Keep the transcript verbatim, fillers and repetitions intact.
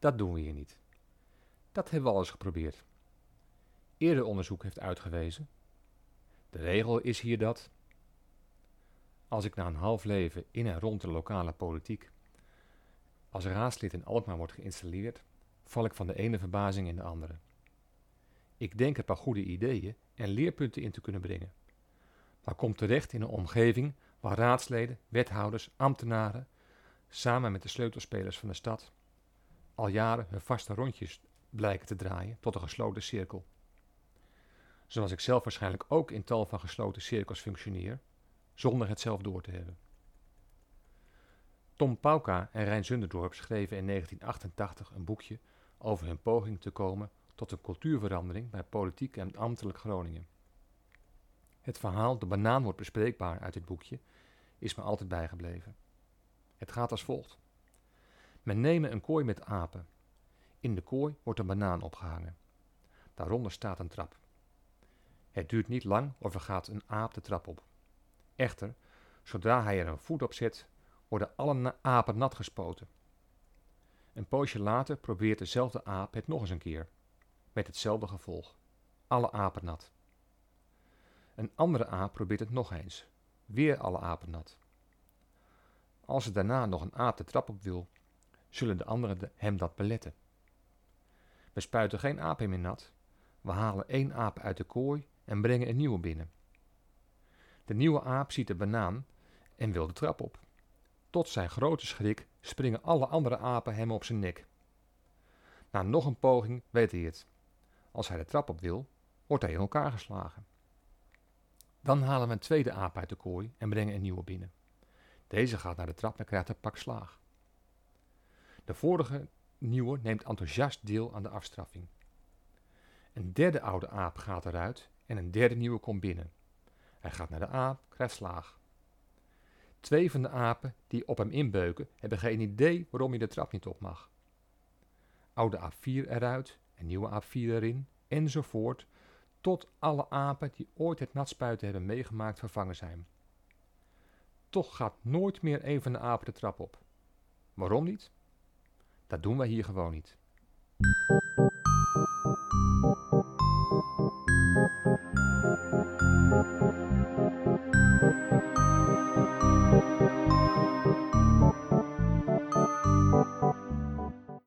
Dat doen we hier niet. Dat hebben we al eens geprobeerd. Eerder onderzoek heeft uitgewezen. De regel is hier dat als ik na een half leven in en rond de lokale politiek als raadslid in Alkmaar word geïnstalleerd, val ik van de ene verbazing in de andere. Ik denk een paar goede ideeën en leerpunten in te kunnen brengen, maar kom terecht in een omgeving waar raadsleden, wethouders, ambtenaren, samen met de sleutelspelers van de stad, al jaren hun vaste rondjes blijken te draaien tot een gesloten cirkel. Zoals ik zelf waarschijnlijk ook in tal van gesloten cirkels functioneer, zonder het zelf door te hebben. Tom Pauka en Rijn Zunderdorp schreven in negentien achtentachtig een boekje over hun poging te komen tot een cultuurverandering bij politiek en ambtelijk Groningen. Het verhaal De banaan wordt bespreekbaar uit dit boekje is me altijd bijgebleven. Het gaat als volgt. Men neemt een kooi met apen. In de kooi wordt een banaan opgehangen. Daaronder staat een trap. Het duurt niet lang of er gaat een aap de trap op. Echter, zodra hij er een voet op zet, worden alle na- apen nat gespoten. Een poosje later probeert dezelfde aap het nog eens een keer, met hetzelfde gevolg. Alle apen nat. Een andere aap probeert het nog eens, weer alle apen nat. Als er daarna nog een aap de trap op wil, zullen de anderen hem dat beletten. We spuiten geen aap meer nat, we halen één aap uit de kooi en brengen een nieuwe binnen. De nieuwe aap ziet de banaan en wil de trap op. Tot zijn grote schrik springen alle andere apen hem op zijn nek. Na nog een poging weet hij het. Als hij de trap op wil, wordt hij in elkaar geslagen. Dan halen we een tweede aap uit de kooi en brengen een nieuwe binnen. Deze gaat naar de trap en krijgt een pak slaag. De vorige nieuwe neemt enthousiast deel aan de afstraffing. Een derde oude aap gaat eruit en een derde nieuwe komt binnen. Hij gaat naar de aap, krijgt slaag. Twee van de apen die op hem inbeuken hebben geen idee waarom hij de trap niet op mag. Oude aap vier eruit en nieuwe aap vier erin, enzovoort, tot alle apen die ooit het natspuiten hebben meegemaakt vervangen zijn. Toch gaat nooit meer een van de apen de trap op. Waarom niet? Dat doen wij hier gewoon niet.